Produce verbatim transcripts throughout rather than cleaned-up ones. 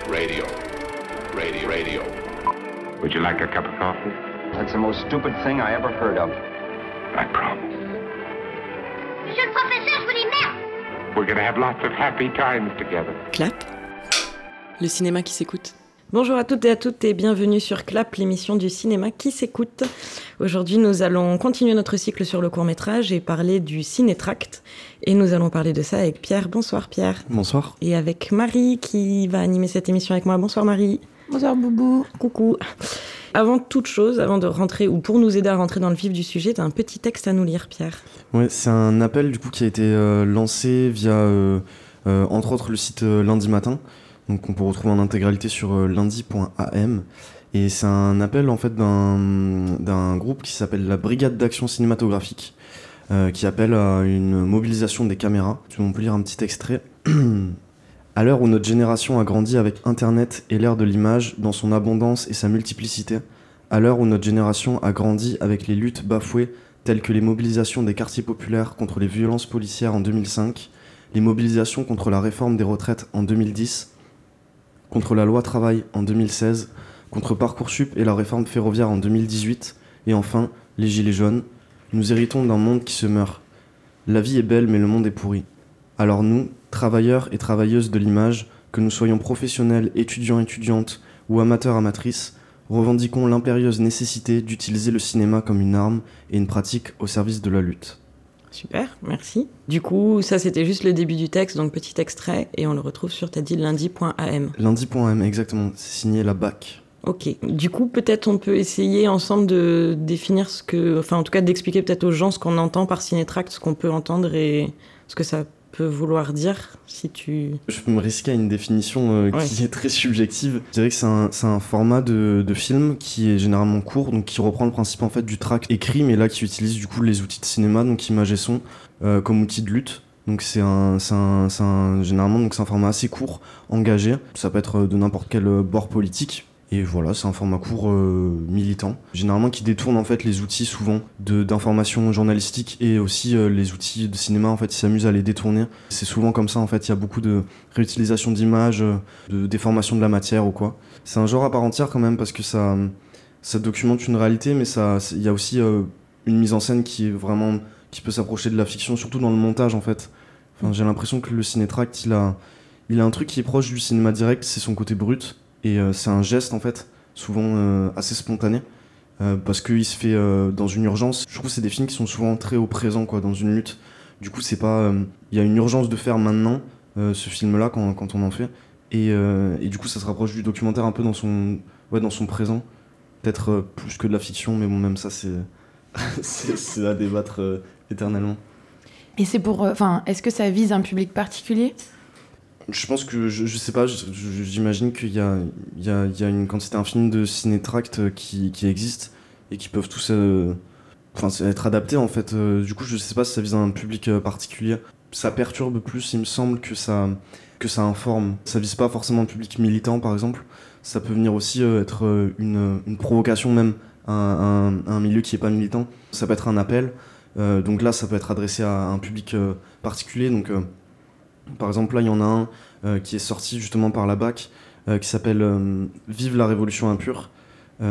Radio. Radio. Radio. Would you like a cup of coffee? That's the most stupid thing I ever heard of. I promise. Monsieur le professeur, je vous dis merde. We're gonna have lots of happy times together. Clap, le cinéma qui s'écoute. Bonjour à toutes et à toutes et bienvenue sur Clap, l'émission du cinéma qui s'écoute. Aujourd'hui, nous allons continuer notre cycle sur le court-métrage et parler du Cinétract. Et nous allons parler de ça avec Pierre. Bonsoir Pierre. Bonsoir. Et avec Marie qui va animer cette émission avec moi. Bonsoir Marie. Bonsoir Boubou. Coucou. Avant toute chose, avant de rentrer, ou pour nous aider à rentrer dans le vif du sujet, t'as un petit texte à nous lire, Pierre. Ouais, c'est un appel du coup qui a été euh, lancé via, euh, euh, entre autres, le site euh, Lundi Matin. Donc on peut retrouver en intégralité sur euh, lundi point a m. Et c'est un appel en fait d'un, d'un groupe qui s'appelle la Brigade d'Action Cinématographique, euh, qui appelle à une mobilisation des caméras. On peut lire un petit extrait. À l'heure où notre génération a grandi avec Internet et l'ère de l'image dans son abondance et sa multiplicité, à l'heure où notre génération a grandi avec les luttes bafouées telles que les mobilisations des quartiers populaires contre les violences policières en deux mille cinq, les mobilisations contre la réforme des retraites en deux mille dix, contre la loi travail en deux mille seize, contre Parcoursup et la réforme ferroviaire en deux mille dix-huit, et enfin les gilets jaunes, nous héritons d'un monde qui se meurt. La vie est belle mais le monde est pourri. Alors nous, travailleurs et travailleuses de l'image, que nous soyons professionnels, étudiants, étudiantes ou amateurs, amatrices, revendiquons l'impérieuse nécessité d'utiliser le cinéma comme une arme et une pratique au service de la lutte. Super, merci. Du coup, ça c'était juste le début du texte, donc petit extrait, et on le retrouve sur, t'as dit, lundi point a m. lundi point a m, exactement, c'est signé la B A C. Ok, du coup peut-être on peut essayer ensemble de définir ce que, enfin en tout cas d'expliquer peut-être aux gens ce qu'on entend par Cinétract, ce qu'on peut entendre et ce que ça peut vouloir dire, si tu... Je peux me risquer à une définition euh, ouais. qui est très subjective. Je dirais que c'est un, c'est un format de, de film qui est généralement court, donc qui reprend le principe en fait du tract écrit, mais là qui utilise du coup les outils de cinéma, donc image et son, euh, comme outil de lutte. Donc c'est un, c'est un, c'est un, généralement donc c'est un format assez court, engagé. Ça peut être de n'importe quel bord politique. Et voilà, c'est un format court euh, militant, généralement qui détourne en fait les outils souvent de, d'information journalistique et aussi euh, les outils de cinéma en fait, ils s'amusent à les détourner. C'est souvent comme ça en fait, il y a beaucoup de réutilisation d'images, de déformation de la matière ou quoi. C'est un genre à part entière quand même parce que ça, ça documente une réalité, mais ça, il y a aussi euh, une mise en scène qui est vraiment, qui peut s'approcher de la fiction, surtout dans le montage en fait. Enfin, j'ai l'impression que le Cinétract, il a, il a un truc qui est proche du cinéma direct, c'est son côté brut. Et euh, c'est un geste, en fait, souvent euh, assez spontané, euh, parce qu'il se fait euh, dans une urgence. Je trouve que c'est des films qui sont souvent très au présent, quoi, dans une lutte. Du coup, c'est pas... Il euh, y a une urgence de faire maintenant, euh, ce film-là, quand, quand on en fait. Et, euh, et du coup, ça se rapproche du documentaire un peu dans son, ouais, dans son présent. Peut-être euh, plus que de la fiction, mais bon, même ça, c'est, c'est, c'est à débattre euh, éternellement. Et c'est pour... Enfin, euh, est-ce que ça vise un public particulier ? Je pense que, je, je sais pas, je, je, j'imagine qu'il y a, il y, a, il y a une quantité infinie de cinétracts qui, qui existent et qui peuvent tous euh, enfin, être adaptés en fait. Euh, du coup, je sais pas si ça vise un public particulier. Ça perturbe plus, il me semble, que ça, que ça informe. Ça vise pas forcément un public militant, par exemple. Ça peut venir aussi euh, être une, une provocation même à un, à un milieu qui est pas militant. Ça peut être un appel. Euh, donc là, ça peut être adressé à un public euh, particulier. Donc... Euh, Par exemple, là, il y en a un euh, qui est sorti justement par la B A C, euh, qui s'appelle euh, « Vive la révolution impure euh, ».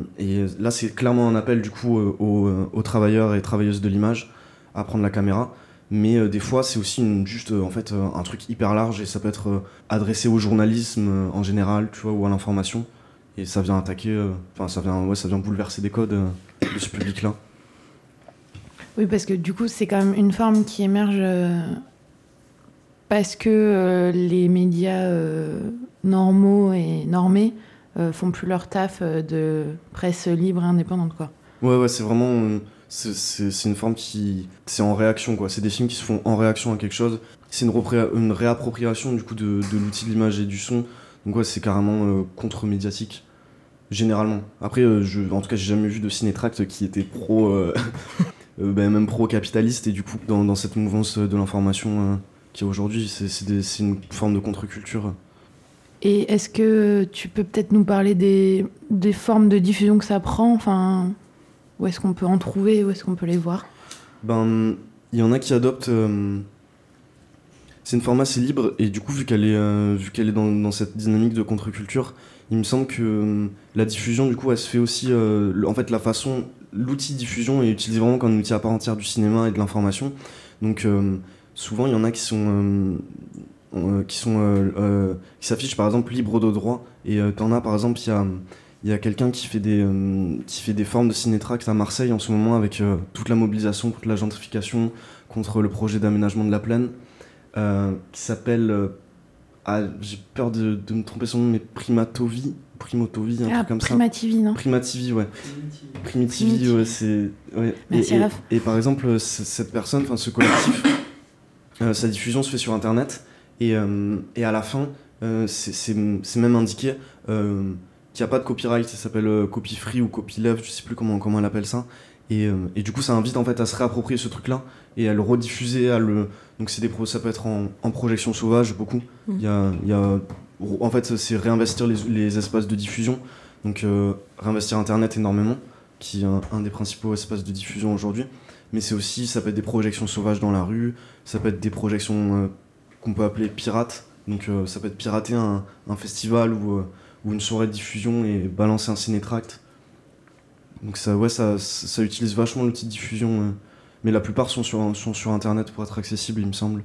Et là, c'est clairement un appel du coup euh, aux, aux travailleurs et travailleuses de l'image à prendre la caméra. Mais euh, des fois, c'est aussi une, juste euh, en fait, euh, un truc hyper large et ça peut être euh, adressé au journalisme euh, en général, tu vois, ou à l'information. Et ça vient attaquer, enfin, euh, ça vient, ouais, ça vient bouleverser des codes euh, de ce public-là. Oui, parce que du coup, c'est quand même une forme qui émerge... Euh... Parce que euh, les médias euh, normaux et normés euh, font plus leur taf euh, de presse libre et indépendante, quoi. Ouais, ouais, c'est vraiment... Euh, c'est, c'est, c'est une forme qui... C'est en réaction, quoi. C'est des films qui se font en réaction à quelque chose. C'est une, repré- une réappropriation, du coup, de, de l'outil de l'image et du son. Donc ouais, c'est carrément euh, contre-médiatique, généralement. Après, euh, je, en tout cas, j'ai jamais vu de Cinétract qui était pro... Euh, euh, ben, même pro-capitaliste, et du coup, dans, dans cette mouvance de l'information... Euh, qui aujourd'hui, c'est, c'est, des, c'est une forme de contre-culture. Et est-ce que tu peux peut-être nous parler des, des formes de diffusion que ça prend ? Enfin, où est-ce qu'on peut en trouver ? Où est-ce qu'on peut les voir ? Ben, il y en a qui adoptent... Euh, c'est une forme assez libre, et du coup, vu qu'elle est, euh, vu qu'elle est dans, dans cette dynamique de contre-culture, il me semble que euh, la diffusion, du coup, elle se fait aussi... Euh, en fait, la façon... L'outil diffusion est utilisé vraiment comme un outil à part entière du cinéma et de l'information. Donc, euh, souvent, il y en a qui sont... Euh, euh, qui sont euh, euh, qui s'affichent, par exemple, libre de droit. Et euh, t'en as, par exemple, il y a... Il y a quelqu'un qui fait des euh, qui fait des formes de cinétract à Marseille en ce moment avec euh, toute la mobilisation contre la gentrification, contre le projet d'aménagement de la plaine, euh, qui s'appelle euh, ah, j'ai peur de, de me tromper son nom, mais Primatovi, Primotovi, un Ah, truc comme Primativi, ça. non Primativi, ouais. Primitivi, Primitivi. ouais, c'est ouais. Merci, et, et, Raph. et par exemple, c- cette personne, enfin ce collectif, euh, sa diffusion se fait sur Internet et euh, et à la fin, euh, c'est c'est c'est même indiqué. Euh, qu'il n'y a pas de copyright, ça s'appelle euh, copy free ou copyleft, je sais plus comment, comment elle appelle ça. Et, euh, et du coup, ça invite en fait à se réapproprier ce truc-là et à le rediffuser, à le... Donc c'est des pro... ça peut être en, en projection sauvage, beaucoup. Il Mm. y a, il y a... En fait, c'est réinvestir les, les espaces de diffusion, donc euh, réinvestir Internet énormément, qui est un, un des principaux espaces de diffusion aujourd'hui. Mais c'est aussi, ça peut être des projections sauvages dans la rue, ça peut être des projections euh, qu'on peut appeler pirates. Donc euh, ça peut être pirater un, un festival ou... Euh, ou une soirée de diffusion et balancer un cinétract. Donc ça, ouais, ça, ça, ça utilise vachement l'outil de diffusion, euh, mais la plupart sont sur, sont sur Internet pour être accessibles, il me semble.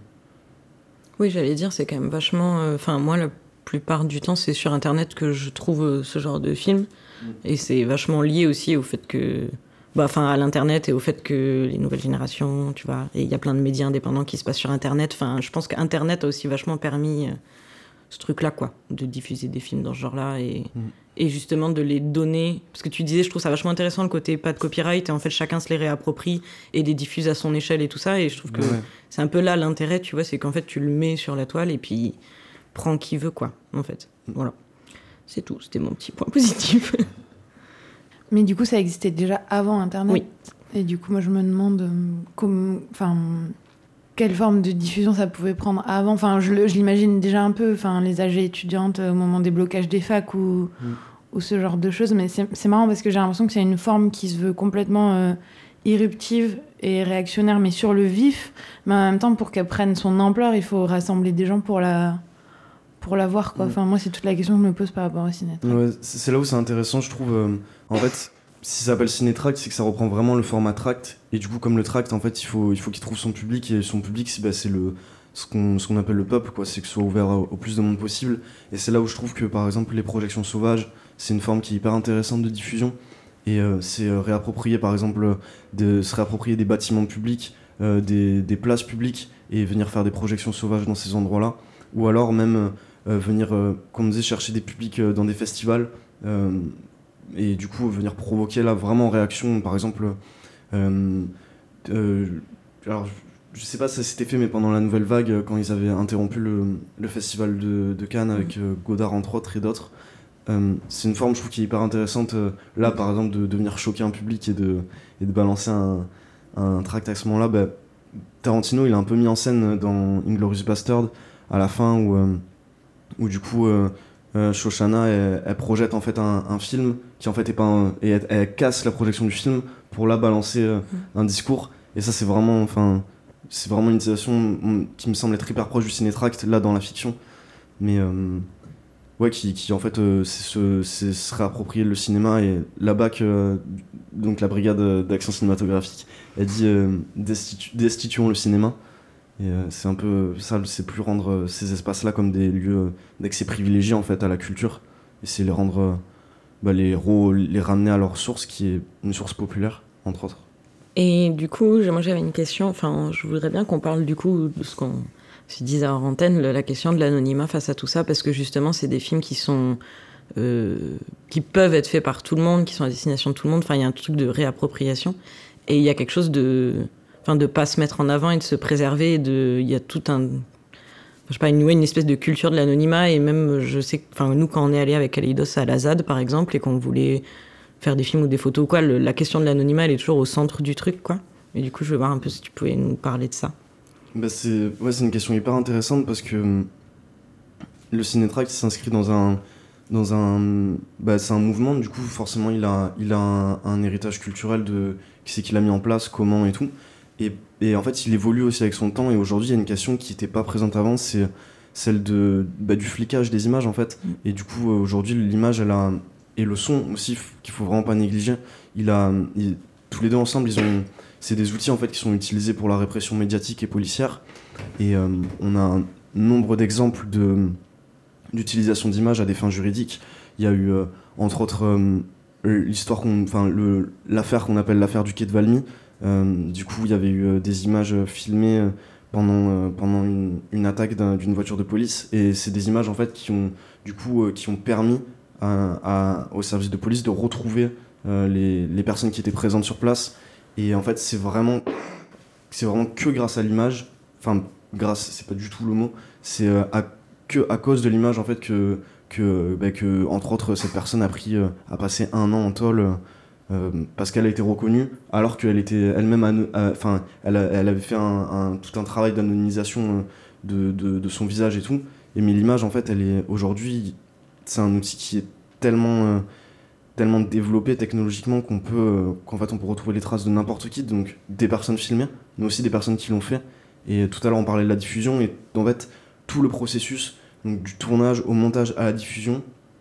Oui, j'allais dire, c'est quand même vachement... Enfin, moi, la plupart du temps, c'est sur Internet que je trouve euh, ce genre de film. Mm. Et c'est vachement lié aussi au fait que... Bah, enfin, à l'Internet et au fait que les nouvelles générations, tu vois... Et il y a plein de médias indépendants qui se passent sur Internet. Enfin, je pense qu'Internet a aussi vachement permis... Euh, ce truc-là, quoi, de diffuser des films dans ce genre-là et, mm. et justement de les donner. Parce que tu disais, je trouve ça vachement intéressant le côté pas de copyright et en fait chacun se les réapproprie et les diffuse à son échelle et tout ça. Et je trouve que ouais. c'est un peu là l'intérêt, tu vois, c'est qu'en fait tu le mets sur la toile et puis prends qui veut, quoi, en fait. Mm. Voilà. C'est tout, c'était mon petit point positif. Mais du coup, ça existait déjà avant Internet. Oui. Et du coup, moi je me demande euh, comme, enfin. quelle forme de diffusion ça pouvait prendre avant. Enfin, je, le, je l'imagine déjà un peu, enfin, les A G étudiantes au moment des blocages des facs ou, mm. ou ce genre de choses. Mais c'est, c'est marrant parce que j'ai l'impression que c'est une forme qui se veut complètement euh, irruptive et réactionnaire, mais sur le vif. Mais en même temps, pour qu'elle prenne son ampleur, il faut rassembler des gens pour la, pour la voir, quoi. Mm. Enfin, moi, c'est toute la question que je me pose par rapport au ciné. Ouais, c'est, c'est là où c'est intéressant, je trouve. Euh, en fait... Si ça s'appelle cinétract, c'est que ça reprend vraiment le format tract. Et du coup, comme le tract, en fait, il faut, il faut qu'il trouve son public. Et son public, c'est, bah, c'est le, ce, qu'on, ce qu'on appelle le peuple, quoi. C'est que ce soit ouvert au, au plus de monde possible. Et c'est là où je trouve que, par exemple, les projections sauvages, c'est une forme qui est hyper intéressante de diffusion. Et euh, c'est euh, réapproprier, par exemple, de se réapproprier des bâtiments publics, euh, des, des places publiques, et venir faire des projections sauvages dans ces endroits-là. Ou alors même euh, venir, euh, comme on disait, chercher des publics euh, dans des festivals. Euh, et du coup venir provoquer là vraiment en réaction, par exemple euh, euh, alors je sais pas si ça s'était fait, mais pendant la nouvelle vague, quand ils avaient interrompu le, le festival de, de Cannes avec euh, Godard entre autres et d'autres, euh, c'est une forme je trouve qui est hyper intéressante euh, là par exemple de, de venir choquer un public et de, et de balancer un, un tract à ce moment là. Bah, Tarantino il a un peu mis en scène dans Inglourious Bastard à la fin où, euh, où du coup euh, Euh, Shoshana, elle, elle projette en fait un, un film qui en fait est pas un, et elle, elle casse la projection du film pour là balancer euh, mmh. un discours, et ça c'est vraiment, enfin, c'est vraiment une utilisation qui me semble être hyper proche du cinétract là dans la fiction, mais euh, ouais qui, qui en fait euh, c'est se, c'est se réapproprier le cinéma. Et la B A C, euh, donc la brigade d'action cinématographique, elle dit euh, destitu- destituons le cinéma. Et euh, c'est un peu ça, c'est plus rendre euh, ces espaces-là comme des lieux euh, d'accès privilégié en fait à la culture, et c'est les rendre, euh, bah, les héros, les ramener à leur source qui est une source populaire entre autres. Et du coup, moi j'avais une question, enfin je voudrais bien qu'on parle du coup de ce qu'on se disait en antenne, la question de l'anonymat face à tout ça, parce que justement c'est des films qui sont euh, qui peuvent être faits par tout le monde, qui sont à destination de tout le monde. Enfin il y a un truc de réappropriation et il y a quelque chose de Enfin, de pas se mettre en avant et de se préserver. De... Il y a tout un... Je sais pas, une, une espèce de culture de l'anonymat. Et même, je sais... Enfin, nous, quand on est allé avec Kaleidos à la Z A D, par exemple, et qu'on voulait faire des films ou des photos ou quoi, le, la question de l'anonymat, elle est toujours au centre du truc, quoi. Et du coup, je veux voir un peu si tu pouvais nous parler de ça. Bah c'est... Ouais, c'est une question hyper intéressante parce que le cinétract s'inscrit dans un... Dans un... Bah, c'est un mouvement, du coup, forcément, il a, il a un, un héritage culturel de qui c'est qu'il a mis en place, comment et tout. Et, et en fait, il évolue aussi avec son temps. Et aujourd'hui, il y a une question qui n'était pas présente avant, c'est celle de, bah, du flicage des images, en fait. Mm. Et du coup, euh, aujourd'hui, l'image, elle a... Et le son aussi, f- qu'il faut vraiment pas négliger. Il a... Il... Tous les deux ensemble, ils ont... c'est des outils, en fait, qui sont utilisés pour la répression médiatique et policière. Et euh, on a un nombre d'exemples de... d'utilisation d'images à des fins juridiques. Il y a eu, euh, entre autres, euh, l'histoire qu'on... Enfin, le... l'affaire qu'on appelle l'affaire du quai de Valmy. Euh, du coup, il y avait eu euh, des images filmées euh, pendant, euh, pendant une, une attaque d'un, d'une voiture de police, et c'est des images en fait qui ont, du coup, euh, qui ont permis à, à, au service de police de retrouver euh, les, les personnes qui étaient présentes sur place. Et en fait, c'est vraiment, c'est vraiment que grâce à l'image, enfin, grâce, c'est pas du tout le mot, c'est euh, à, que à cause de l'image en fait que, que, bah, que entre autres, cette personne a pris, euh, a passé un an en tôle. Euh, Euh, parce qu'elle a été reconnue alors qu'elle était elle-même enfin elle, elle avait fait un, un, tout un travail d'anonymisation de, de, de son visage et tout, et mais l'image en fait elle est aujourd'hui, c'est un outil qui est tellement euh, tellement développé technologiquement qu'on peut euh, qu'en fait on peut retrouver les traces de n'importe qui, donc des personnes filmées mais aussi des personnes qui l'ont fait. Et tout à l'heure on parlait de la diffusion, et en fait tout le processus, donc du tournage au montage à la diffusion,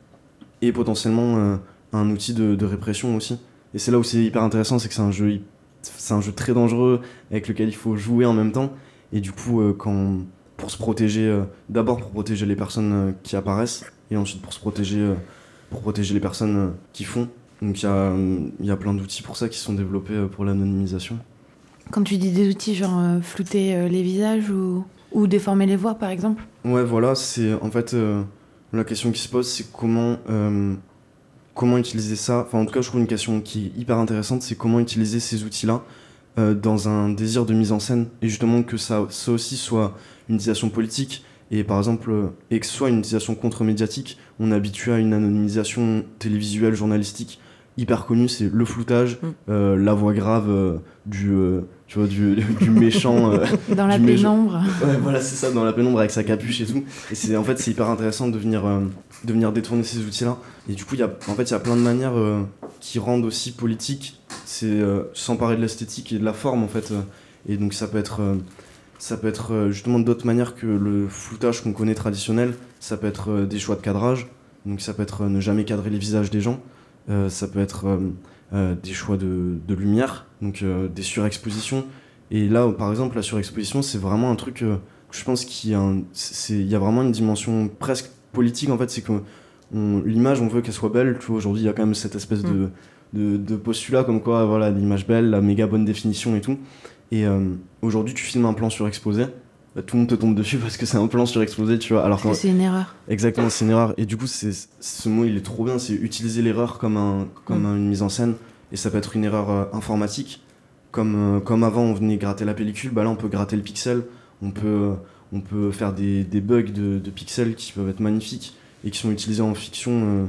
est potentiellement euh, un outil de, de répression aussi. Et c'est là où c'est hyper intéressant, c'est que c'est un jeu, c'est un jeu très dangereux avec lequel il faut jouer en même temps. Et du coup, euh, quand, pour se protéger, euh, d'abord pour protéger les personnes euh, qui apparaissent, et ensuite pour se protéger, euh, pour protéger les personnes euh, qui font. Donc il y a, y a plein d'outils pour ça qui sont développés euh, pour l'anonymisation. Quand tu dis des outils genre euh, flouter euh, les visages ou, ou déformer les voix par exemple ? Ouais, voilà, c'est en fait euh, la question qui se pose, c'est comment... Euh, Comment utiliser ça ? Enfin, en tout cas, je trouve une question qui est hyper intéressante, c'est comment utiliser ces outils-là euh, dans un désir de mise en scène, et justement que ça, ça aussi soit une utilisation politique, et par exemple, euh, et que ce soit une utilisation contre-médiatique. On est habitué à une anonymisation télévisuelle, journalistique, hyper connue, c'est le floutage, mm. euh, la voix grave euh, du, euh, tu vois, du, du méchant... Euh, dans la du pénombre. Méchant. Ouais, voilà, c'est ça, dans la pénombre avec sa capuche et tout. Et c'est, en fait, c'est hyper intéressant de venir, euh, de venir détourner ces outils-là. Et du coup, il y a, en fait, il y a plein de manières euh, qui rendent aussi politique, c'est euh, s'emparer de l'esthétique et de la forme, en fait. Euh, et donc, ça peut être, euh, ça peut être euh, justement d'autres manières que le floutage qu'on connaît traditionnel. Ça peut être euh, des choix de cadrage. Donc, ça peut être euh, ne jamais cadrer les visages des gens. Euh, ça peut être euh, euh, des choix de, de lumière, donc euh, des surexpositions. Et là, par exemple, la surexposition, c'est vraiment un truc euh, que je pense qu'il y a, un, c'est, il y a vraiment une dimension presque politique, en fait. C'est que on, l'image, on veut qu'elle soit belle. Tu vois, aujourd'hui, il y a quand même cette espèce mmh. de, de, de postulat comme quoi, voilà, l'image belle, la méga bonne définition et tout. Et euh, aujourd'hui, tu filmes un plan surexposé, bah, tout le monde te tombe dessus parce que c'est un plan surexposé, tu vois. Alors parce que c'est une erreur. Exactement, c'est une erreur. Et du coup, c'est, ce mot, il est trop bien, c'est utiliser l'erreur comme, un, comme mmh. une mise en scène. Et ça peut être une erreur euh, informatique. Comme, euh, comme avant, on venait gratter la pellicule, bah là, on peut gratter le pixel. On peut, euh, on peut faire des, des bugs de, de pixels qui peuvent être magnifiques et qui sont utilisés en fiction. Euh,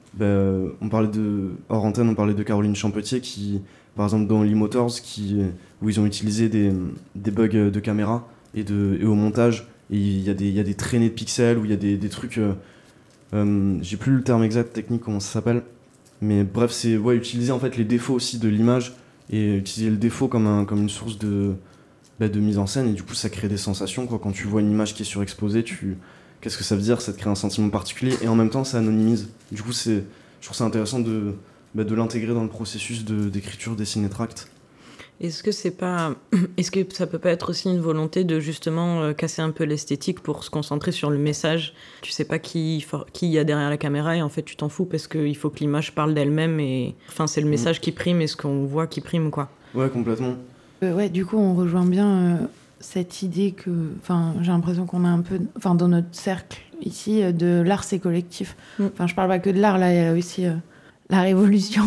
bah, on parlait de, hors antenne, on parlait de Caroline Champetier, qui, par exemple, dans Lee Motors, qui, où ils ont utilisé des, des bugs de caméra et, de, et au montage. Et il y a des, il y a des traînées de pixels, où il y a des, des trucs... Euh, euh, j'ai plus le terme exact technique, comment ça s'appelle. Mais bref, c'est ouais, utiliser en fait les défauts aussi de l'image, et utiliser le défaut comme, un, comme une source de, bah, de mise en scène. Et du coup, ça crée des sensations, quoi. Quand tu vois une image qui est surexposée, tu... qu'est-ce que ça veut dire ? Ça te crée un sentiment particulier, et en même temps, ça anonymise. Du coup, c'est... je trouve ça intéressant de, bah, de l'intégrer dans le processus de, d'écriture des cinétracts. Est-ce que c'est pas, est-ce que ça peut pas être aussi une volonté de justement euh, casser un peu l'esthétique pour se concentrer sur le message ? Tu sais pas qui qui y a derrière la caméra, et en fait tu t'en fous parce qu'il faut que l'image parle d'elle-même, et enfin c'est le message qui prime et ce qu'on voit qui prime, quoi. Ouais, complètement. Euh, ouais, du coup on rejoint bien euh, cette idée que, enfin j'ai l'impression qu'on a un peu, enfin dans notre cercle ici, euh, de l'art c'est collectif. Enfin mm. je parle pas que de l'art, là il y a aussi euh, la révolution.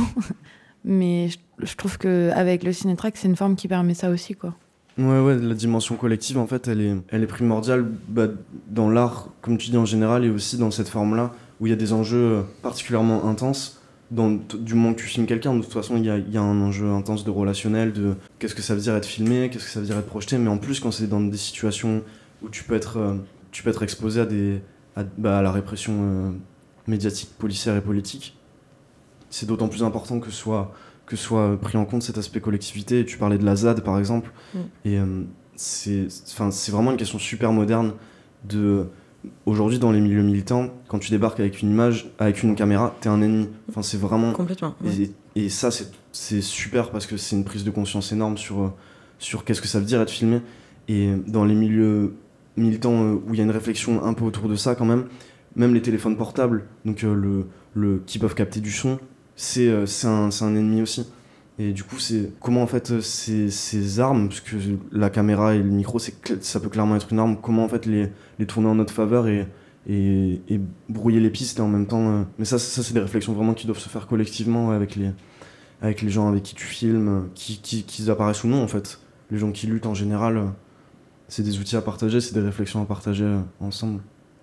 Mais je, je trouve qu'avec le cinétract, c'est une forme qui permet ça aussi, quoi. Ouais, ouais, la dimension collective, en fait, elle est, elle est primordiale bah, dans l'art, comme tu dis, en général, et aussi dans cette forme-là, où il y a des enjeux particulièrement intenses. Dans, du moment que tu filmes quelqu'un, de toute façon, il y a, il y a un enjeu intense de relationnel, de qu'est-ce que ça veut dire être filmé, qu'est-ce que ça veut dire être projeté, mais en plus, quand c'est dans des situations où tu peux être, euh, tu peux être exposé à, des, à, bah, à la répression euh, médiatique, policière et politique, c'est d'autant plus important que ce soit, que soit pris en compte cet aspect collectivité. Tu parlais de la Z A D par exemple, mm. et euh, c'est, c'est vraiment une question super moderne de... Aujourd'hui, dans les milieux militants, quand tu débarques avec une image, avec une caméra, t'es un ennemi. Enfin, c'est vraiment... Complètement. Ouais. Et, et ça, c'est, c'est super parce que c'est une prise de conscience énorme sur, sur qu'est-ce que ça veut dire être filmé. Et dans les milieux militants où il y a une réflexion un peu autour de ça quand même, même les téléphones portables, donc euh, le, le, qui peuvent capter du son, c'est, euh, c'est, un, c'est un ennemi aussi. Et du coup, c'est comment en fait ces, ces armes, parce que la caméra et le micro, c'est, ça peut clairement être une arme, comment en fait les, les tourner en notre faveur et, et, et brouiller les pistes et en même temps... Euh, mais ça, ça, c'est des réflexions vraiment qui doivent se faire collectivement avec les, avec les gens avec qui tu filmes, qui, qui, qui apparaissent ou non en fait. Les gens qui luttent en général, euh, c'est des outils à partager, c'est des réflexions à partager euh, ensemble.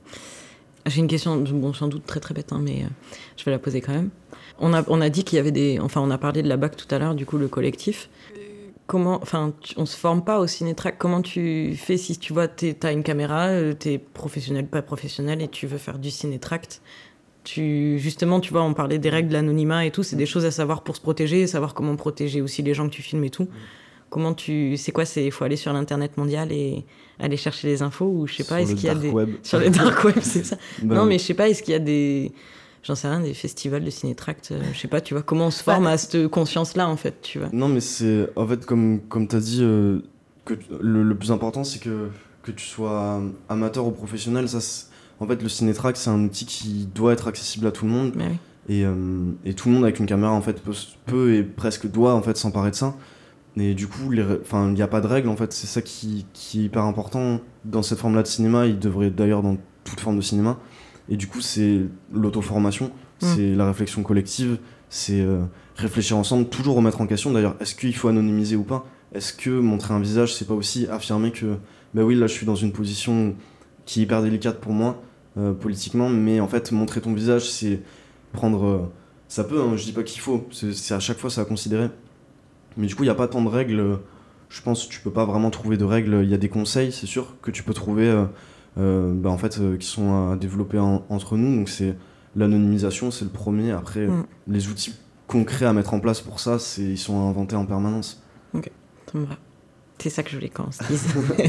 J'ai une question, bon, sans doute très très bête, hein, mais euh, je vais la poser quand même. On a, on a dit qu'il y avait des... Enfin, on a parlé de la B A C tout à l'heure, du coup, le collectif. Comment... Enfin, tu, on se forme pas au cinétrack. Comment tu fais si, tu vois, t'es, t'as une caméra, t'es professionnel, pas professionnel, et tu veux faire du cinétract? Tu, justement, tu vois, on parlait des règles de l'anonymat et tout, c'est des choses à savoir pour se protéger, savoir comment protéger aussi les gens que tu filmes et tout. Comment tu... C'est quoi, c'est... Il faut aller sur l'internet mondial et aller chercher les infos, ou je sais pas, sur est-ce qu'il y a des... Web. Sur le dark web, c'est ça. Ben... Non, mais je sais pas, est-ce qu'il y a des... J'en sais rien, des festivals de cinétract, euh, je sais pas, tu vois, comment on se forme à cette conscience-là, en fait, tu vois. Non, mais c'est... En fait, comme, comme t'as dit, euh, que le, le plus important, c'est que, que tu sois amateur ou professionnel. Ça, c'est... En fait, le cinétract, c'est un outil qui doit être accessible à tout le monde. Mais oui. Et, euh, et tout le monde avec une caméra, en fait, peut, peut et presque doit, en fait, s'emparer de ça. Et du coup, il n'y a pas de règles, en fait. C'est ça qui, qui est hyper important dans cette forme-là de cinéma. Il devrait d'ailleurs dans toute forme de cinéma. Et du coup, c'est l'auto-formation, mmh. c'est la réflexion collective, c'est euh, réfléchir ensemble, toujours remettre en question. D'ailleurs, est-ce qu'il faut anonymiser ou pas ? Est-ce que montrer un visage, c'est pas aussi affirmer que, bah oui, là, je suis dans une position qui est hyper délicate pour moi, euh, politiquement, mais en fait, montrer ton visage, c'est prendre... Euh, ça peut, hein, je dis pas qu'il faut, c'est, c'est à chaque fois, ça à considérer. Mais du coup, il n'y a pas tant de règles. Je pense que tu peux pas vraiment trouver de règles. Il y a des conseils, c'est sûr, que tu peux trouver... Euh, Euh, bah en fait, euh, qui sont à développer en, entre nous. Donc c'est l'anonymisation, c'est le premier. Après, mm. les outils concrets à mettre en place pour ça, c'est, ils sont inventés en permanence. Ok, ça me va. C'est ça que je voulais qu'on se dise.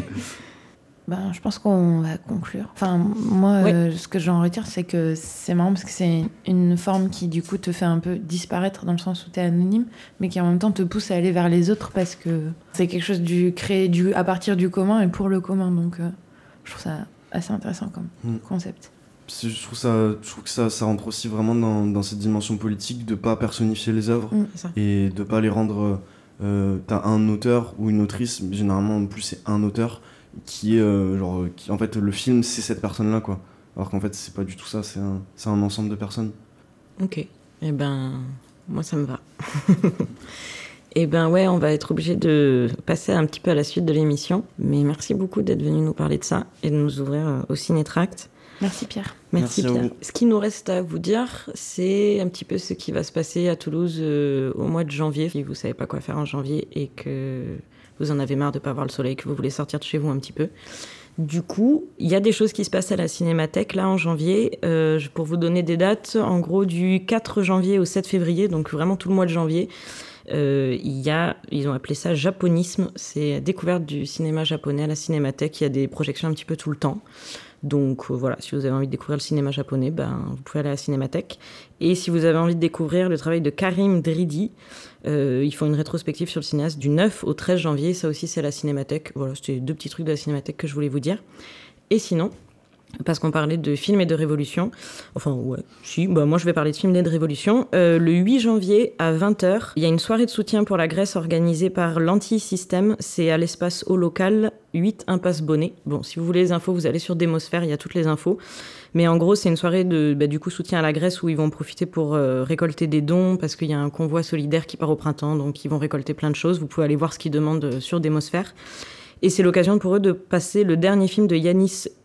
Ben, je pense qu'on va conclure. Enfin, moi, oui. euh, ce que j'en retire, c'est que c'est marrant parce que c'est une forme qui, du coup, te fait un peu disparaître dans le sens où t'es anonyme, mais qui en même temps te pousse à aller vers les autres parce que c'est quelque chose du créé du, à partir du commun et pour le commun. Donc, euh, je trouve ça assez intéressant comme mmh. concept. Je trouve, ça, je trouve que ça, ça rentre aussi vraiment dans, dans cette dimension politique de ne pas personnifier les œuvres mmh, et de ne pas les rendre... Euh, t'as un auteur ou une autrice, mais généralement en plus c'est un auteur qui est euh, genre... Qui, en fait le film c'est cette personne-là quoi. Alors qu'en fait c'est pas du tout ça, c'est un, c'est un ensemble de personnes. Ok, et eh ben moi ça me va. Eh ben ouais, on va être obligé de passer un petit peu à la suite de l'émission. Mais merci beaucoup d'être venu nous parler de ça et de nous ouvrir au cinétract. Merci Pierre. Merci, merci Pierre. Ce qui nous reste à vous dire, c'est un petit peu ce qui va se passer à Toulouse euh, au mois de janvier. Si vous savez pas quoi faire en janvier et que vous en avez marre de pas voir le soleil, que vous voulez sortir de chez vous un petit peu. Du coup, il y a des choses qui se passent à la Cinémathèque là en janvier. Euh, pour vous donner des dates, en gros du quatre janvier au sept février, donc vraiment tout le mois de janvier. Euh, il y a, ils ont appelé ça japonisme, c'est découverte du cinéma japonais à la Cinémathèque. Il y a des projections un petit peu tout le temps. Donc euh, voilà, si vous avez envie de découvrir le cinéma japonais, ben, vous pouvez aller à la Cinémathèque. Et si vous avez envie de découvrir le travail de Karim Dridi, euh, ils font une rétrospective sur le cinéaste du neuf au treize janvier. Ça aussi, c'est à la Cinémathèque. Voilà, c'était deux petits trucs de la Cinémathèque que je voulais vous dire. Et sinon, parce qu'on parlait de films et de révolution, enfin ouais, si, bah moi je vais parler de films et de révolution. Euh, le huit janvier à vingt heures, il y a une soirée de soutien pour la Grèce organisée par l'Anti-Système. C'est à l'espace au local, huit impasse Bonnet. Bon, si vous voulez les infos, vous allez sur Démosphère, il y a toutes les infos. Mais en gros, c'est une soirée de bah, du coup soutien à la Grèce où ils vont profiter pour euh, récolter des dons parce qu'il y a un convoi solidaire qui part au printemps, donc ils vont récolter plein de choses. Vous pouvez aller voir ce qu'ils demandent sur Démosphère. Et c'est l'occasion pour eux de passer le dernier film de Yanis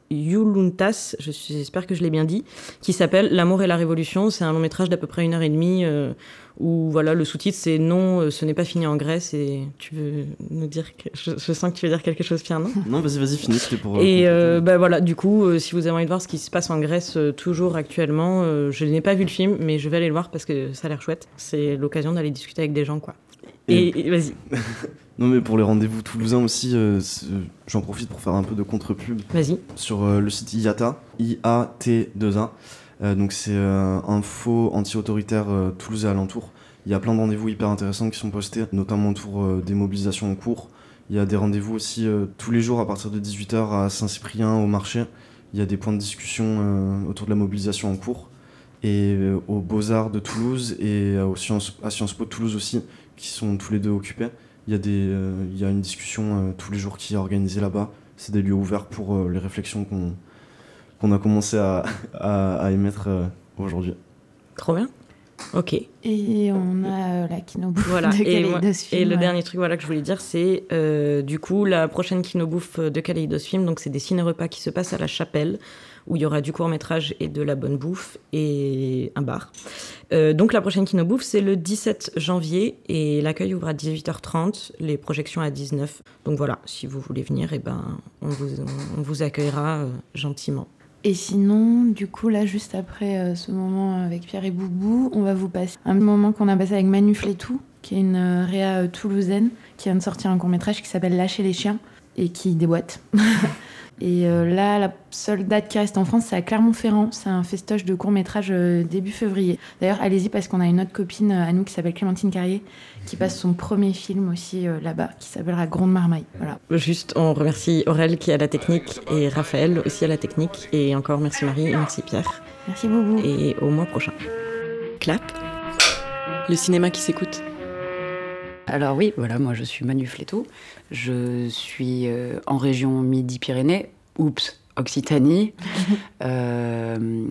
Yuluntas, je suis- j'espère que je l'ai bien dit, qui s'appelle L'amour et la révolution. C'est un long métrage d'à peu près une heure et demie euh, où voilà, le sous-titre c'est Non, euh, ce n'est pas fini en Grèce. Et tu veux nous dire que... je, je sens que tu veux dire quelque chose, Pierre, non? Non, vas-y, vas-y, finis, c'était pour... euh, Et euh, compléter. bah voilà, du coup, euh, si vous avez envie de voir ce qui se passe en Grèce euh, toujours actuellement, euh, je n'ai pas vu le film, mais je vais aller le voir parce que ça a l'air chouette. C'est l'occasion d'aller discuter avec des gens, quoi. Et, Et- et vas-y, Non, mais pour les rendez-vous toulousains aussi, euh, c'est- j'en profite pour faire un peu de contre-pub vas-y. sur euh, le site I A T A, I A T deux A. Euh, donc c'est euh, info anti-autoritaire euh, Toulouse et alentour. Il y a plein de rendez-vous hyper intéressants qui sont postés, notamment autour euh, des mobilisations en cours. Il y a des rendez-vous aussi euh, tous les jours à partir de dix-huit heures à Saint-Cyprien, au marché. Il y a des points de discussion euh, autour de la mobilisation en cours. Et euh, aux Beaux-Arts de Toulouse et euh, aux Sciences, à Sciences Po de Toulouse aussi, qui sont tous les deux occupés. Il y a, des, euh, il y a une discussion euh, tous les jours qui est organisée là-bas. C'est des lieux ouverts pour euh, les réflexions qu'on qu'on a commencé à, à, à émettre euh, aujourd'hui. Trop bien. Ok. Et on a euh, la Kinobouffe Voilà. de Et, moi- Kaléidosfilm. et le ouais. dernier truc voilà, que je voulais dire, c'est euh, du coup la prochaine Kinobouffe de Kaléidosfilm. Donc c'est des ciné-repas qui se passent à la Chapelle, où il y aura du court-métrage et de la bonne bouffe et un bar. Euh, donc la prochaine Kinobouffe, c'est le dix-sept janvier et l'accueil ouvre à dix-huit heures trente, les projections à dix-neuf. Donc voilà, si vous voulez venir, eh ben, on, vous, on vous accueillera euh, gentiment. Et sinon, du coup, là, juste après euh, ce moment avec Pierre et Boubou, on va vous passer un moment qu'on a passé avec Manu Flétou, qui est une euh, réa euh, toulousaine, qui vient de sortir un court-métrage qui s'appelle Lâcher les chiens, et qui déboîte. Et euh, là, la seule date qui reste en France, c'est à Clermont-Ferrand. C'est un festoche de court-métrage euh, début février. D'ailleurs, allez-y, parce qu'on a une autre copine euh, à nous qui s'appelle Clémentine Carrier, qui passe son premier film aussi euh, là-bas, qui s'appellera Grande Marmaille. Voilà. Juste, on remercie Aurel qui est à la technique et Raphaël aussi à la technique. Et encore merci Marie et merci Pierre. Merci Boubou. Et au mois prochain. Clap. Le cinéma qui s'écoute. Alors oui, voilà, moi je suis Manu Flétou. Je suis euh, en région Midi-Pyrénées, oups, Occitanie. euh,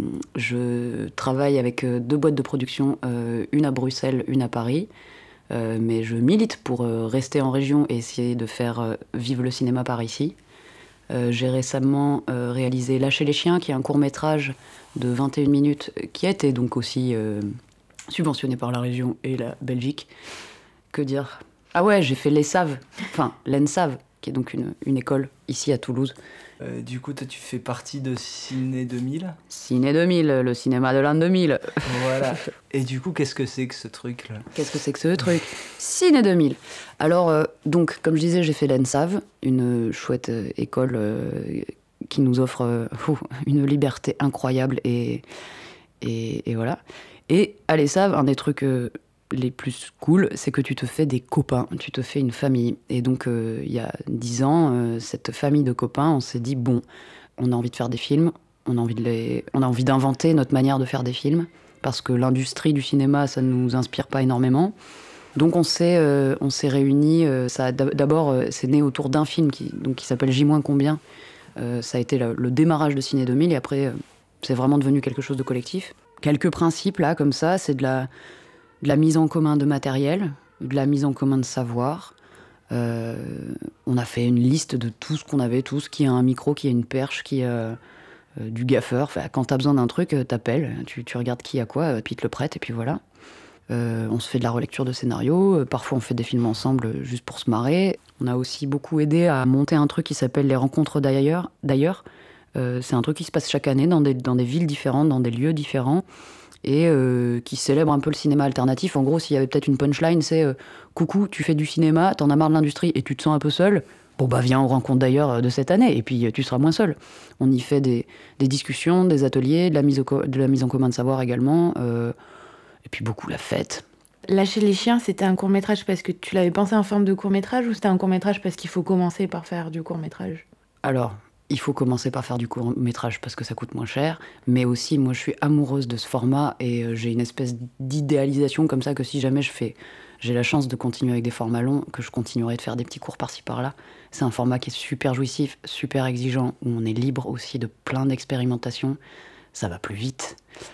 je travaille avec euh, deux boîtes de production, euh, une à Bruxelles, une à Paris. Euh, mais je milite pour euh, rester en région et essayer de faire euh, vivre le cinéma par ici. Euh, j'ai récemment euh, réalisé Lâcher les chiens, qui est un court-métrage de vingt et une minutes, qui a été donc aussi euh, subventionné par la région et la Belgique. Que dire? Ah ouais, j'ai fait l'E S A V, enfin l'E N S A V, qui est donc une, une école ici à Toulouse. Euh, du coup, toi, tu fais partie de Ciné deux mille. Ciné deux mille, le cinéma de l'an deux mille. Voilà. Et du coup, qu'est-ce que c'est que ce truc-là? Qu'est-ce que c'est que ce truc? Ciné deux mille. Alors, euh, donc, comme je disais, j'ai fait l'E N S A V, une chouette euh, école euh, qui nous offre euh, ouf, une liberté incroyable et, et, et voilà. Et à l'E S A V, un des trucs euh, les plus cool, c'est que tu te fais des copains, tu te fais une famille. Et donc, euh, il y a dix ans, euh, cette famille de copains, on s'est dit, bon, on a envie de faire des films, on a envie de les... on a envie d'inventer notre manière de faire des films, parce que l'industrie du cinéma, ça ne nous inspire pas énormément. Donc on s'est, euh, on s'est réunis, euh, ça a d'abord, euh, c'est né autour d'un film qui, donc, qui s'appelle J- combien. Euh, ça a été le, le démarrage de Ciné deux mille, et après, euh, c'est vraiment devenu quelque chose de collectif. Quelques principes, là, comme ça, c'est de la... de la mise en commun de matériel, de la mise en commun de savoir. Euh, on a fait une liste de tout ce qu'on avait, tous, qui a un micro, qui a une perche, qui a euh, du gaffeur. Enfin, quand t'as besoin d'un truc, t'appelles, tu, tu regardes qui a quoi, puis il te le prête, et puis voilà. Euh, on se fait de la relecture de scénario, parfois on fait des films ensemble juste pour se marrer. On a aussi beaucoup aidé à monter un truc qui s'appelle les rencontres d'ailleurs. d'ailleurs. Euh, c'est un truc qui se passe chaque année dans des, dans des villes différentes, dans des lieux différents, et euh, qui célèbre un peu le cinéma alternatif. En gros, s'il y avait peut-être une punchline, c'est euh, « Coucou, tu fais du cinéma, t'en as marre de l'industrie et tu te sens un peu seul. Bon bah viens, on rencontre d'ailleurs de cette année, et puis tu seras moins seul. » On y fait des, des discussions, des ateliers, de la mise, au co- de la mise en commun de savoir également, euh, et puis beaucoup la fête. Lâcher les chiens, c'était un court-métrage parce que tu l'avais pensé en forme de court-métrage, ou c'était un court-métrage parce qu'il faut commencer par faire du court-métrage? Alors, il faut commencer par faire du court-métrage parce que ça coûte moins cher, mais aussi, moi, je suis amoureuse de ce format et euh, j'ai une espèce d'idéalisation comme ça que si jamais je fais, j'ai la chance de continuer avec des formats longs, que je continuerai de faire des petits cours par-ci par-là. C'est un format qui est super jouissif, super exigeant, où on est libre aussi de plein d'expérimentations. Ça va plus vite.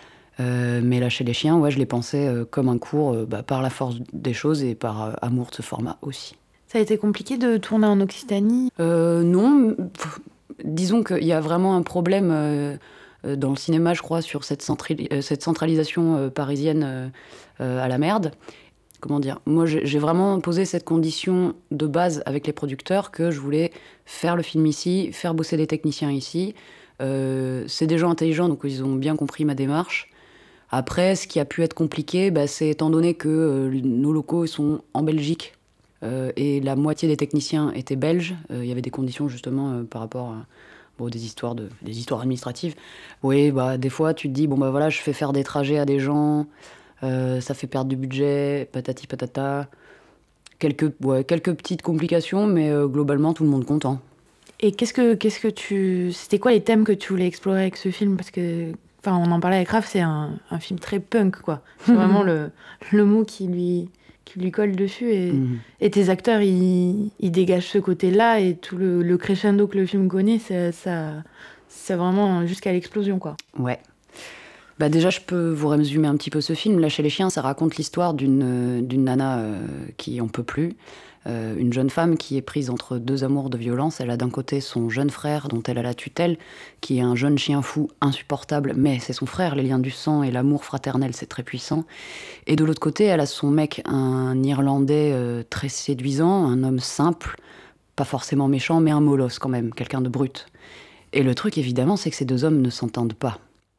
Euh, mais Lâcher les chiens, ouais, je l'ai pensé euh, comme un cours euh, bah, par la force des choses et par euh, amour de ce format aussi. Ça a été compliqué de tourner en Occitanie? Euh, non, pff, disons qu'il y a vraiment un problème euh, dans le cinéma, je crois, sur cette, centri- euh, cette centralisation euh, parisienne euh, euh, à la merde. Comment dire ? Moi, j'ai, j'ai vraiment posé cette condition de base avec les producteurs que je voulais faire le film ici, faire bosser les techniciens ici. Euh, c'est des gens intelligents, donc ils ont bien compris ma démarche. Après, ce qui a pu être compliqué, bah, c'est étant donné que euh, nos locaux sont en Belgique euh, et la moitié des techniciens étaient belges, il euh, y avait des conditions justement euh, par rapport à bon, des, histoires de, des histoires administratives. Oui, bah, des fois, tu te dis, bon, bah voilà, je fais faire des trajets à des gens, euh, ça fait perdre du budget, patati patata. Quelques, ouais, quelques petites complications, mais euh, globalement, tout le monde content. Et qu'est-ce que, qu'est-ce que tu... C'était quoi les thèmes que tu voulais explorer avec ce film ? Parce que... Enfin, on en parlait avec Raph, c'est un, un film très punk, quoi. C'est vraiment le, le mot qui lui, qui lui colle dessus. Et, mmh. et tes acteurs, ils, ils dégagent ce côté-là. Et tout le, le crescendo que le film connaît, ça, ça, c'est vraiment jusqu'à l'explosion, quoi. Ouais. Bah déjà, je peux vous résumer un petit peu ce film. Lâcher les chiens, ça raconte l'histoire d'une, d'une nana euh, qui en peut plus. Euh, une jeune femme qui est prise entre deux amours de violence. Elle a d'un côté son jeune frère, dont elle a la tutelle, qui est un jeune chien fou insupportable, mais c'est son frère, les liens du sang et l'amour fraternel, c'est très puissant. Et de l'autre côté, elle a son mec, un Irlandais euh, très séduisant, un homme simple, pas forcément méchant, mais un molosse quand même, quelqu'un de brut. Et le truc, évidemment, c'est que ces deux hommes ne s'entendent pas.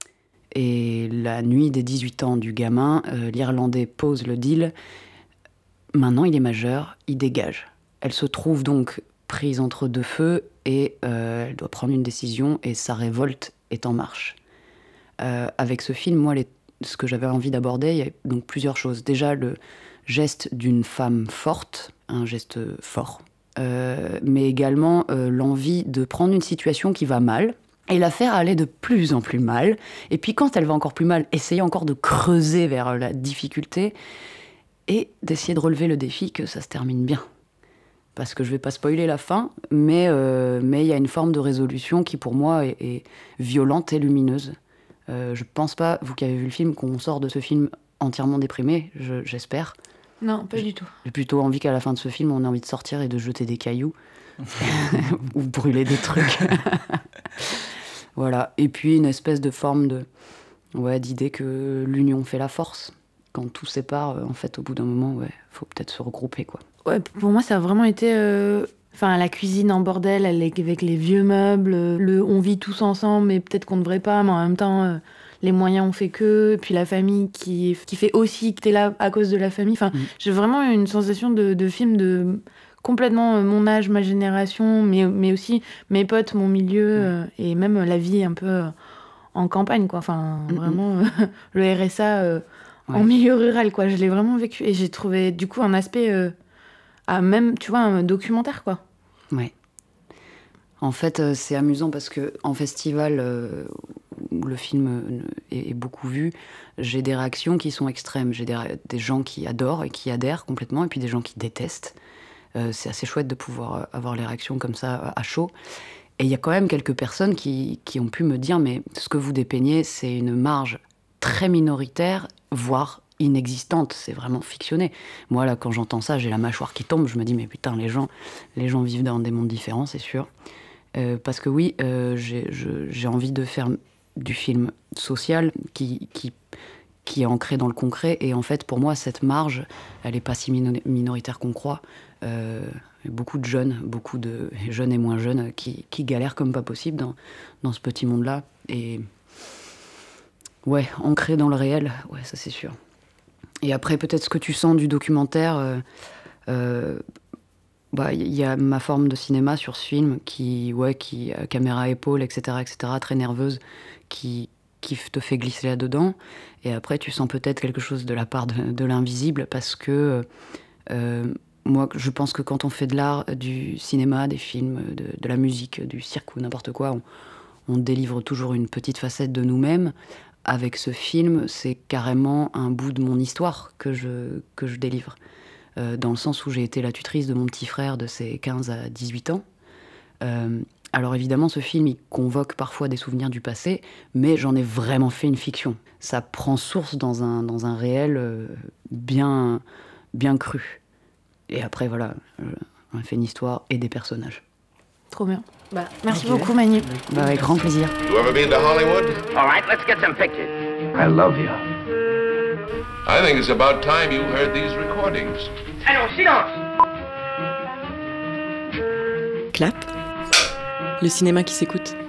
Et la nuit des dix-huit ans du gamin, euh, l'Irlandais pose le deal. Maintenant, il est majeur, il dégage. Elle se trouve donc prise entre deux feux et euh, elle doit prendre une décision et sa révolte est en marche. Euh, avec ce film, moi, les, ce que j'avais envie d'aborder, il y a donc plusieurs choses. Déjà, le geste d'une femme forte, un geste fort, euh, mais également euh, l'envie de prendre une situation qui va mal et la faire aller de plus en plus mal. Et puis quand elle va encore plus mal, essayer encore de creuser vers la difficulté et d'essayer de relever le défi que ça se termine bien. Parce que je vais pas spoiler la fin, mais euh, mais il y a une forme de résolution qui pour moi est, est violente et lumineuse. Euh, je pense pas, vous qui avez vu le film, qu'on sort de ce film entièrement déprimé, je, j'espère. Non, pas du tout. J'ai plutôt envie qu'à la fin de ce film, on ait envie de sortir et de jeter des cailloux ou brûler des trucs. Voilà. Et puis une espèce de forme de ouais d'idée que l'union fait la force. Quand tout sépare, en fait, au bout d'un moment, ouais, faut peut-être se regrouper, quoi. Ouais, pour moi, ça a vraiment été... Euh... Enfin, la cuisine en bordel, avec les vieux meubles, le on vit tous ensemble, mais peut-être qu'on ne devrait pas, mais en même temps, euh, les moyens ont fait que, et puis la famille qui, qui fait aussi que t'es là à cause de la famille. Enfin, mmh. J'ai vraiment eu une sensation de, de film de complètement mon âge, ma génération, mais, mais aussi mes potes, mon milieu, mmh. euh, et même la vie un peu euh, en campagne, quoi. Enfin, mmh. vraiment, euh, le R S A... Euh, Ouais. En milieu rural, quoi. Je l'ai vraiment vécu. Et j'ai trouvé, du coup, un aspect... Euh, à même, tu vois, un documentaire, quoi. Ouais. En fait, euh, c'est amusant parce qu'en festival, euh, où le film euh, est, est beaucoup vu, j'ai des réactions qui sont extrêmes. J'ai des, des gens qui adorent et qui adhèrent complètement, et puis des gens qui détestent. Euh, c'est assez chouette de pouvoir avoir les réactions comme ça, à chaud. Et il y a quand même quelques personnes qui, qui ont pu me dire « Mais ce que vous dépeignez, c'est une marge très minoritaire, voire inexistante, c'est vraiment fictionné. » Moi, là, quand j'entends ça, j'ai la mâchoire qui tombe, je me dis, mais putain, les gens, les gens vivent dans des mondes différents, c'est sûr. Euh, parce que oui, euh, j'ai, je, j'ai envie de faire du film social qui, qui, qui est ancré dans le concret, et en fait, pour moi, cette marge, elle n'est pas si minoritaire qu'on croit. Euh, beaucoup de jeunes, beaucoup de jeunes et moins jeunes, qui, qui galèrent comme pas possible dans, dans ce petit monde-là, et... Ouais, ancré dans le réel, ouais, ça c'est sûr. Et après, peut-être ce que tu sens du documentaire, euh, euh, bah, y a ma forme de cinéma sur ce film, qui, ouais, qui, euh, caméra à épaule, et cetera, et cetera, très nerveuse, qui, qui te fait glisser là-dedans. Et après, tu sens peut-être quelque chose de la part de, de l'invisible, parce que euh, moi, je pense que quand on fait de l'art, du cinéma, des films, de, de la musique, du cirque ou n'importe quoi, on, on délivre toujours une petite facette de nous-mêmes. Avec ce film, c'est carrément un bout de mon histoire que je, que je délivre. Euh, dans le sens où j'ai été la tutrice de mon petit frère de ses quinze à dix-huit ans. Euh, alors évidemment, ce film, il convoque parfois des souvenirs du passé, mais j'en ai vraiment fait une fiction. Ça prend source dans un, dans un réel euh, bien, bien cru. Et après, voilà, euh, on a fait une histoire et des personnages. Trop bien. Bah, merci Ok. beaucoup, Manu. Bah, avec grand plaisir. You ever been to Hollywood? All right, let's get some pictures. I love you. I think it's about time you heard these recordings. Allons, silence! Clap. Le cinéma qui s'écoute.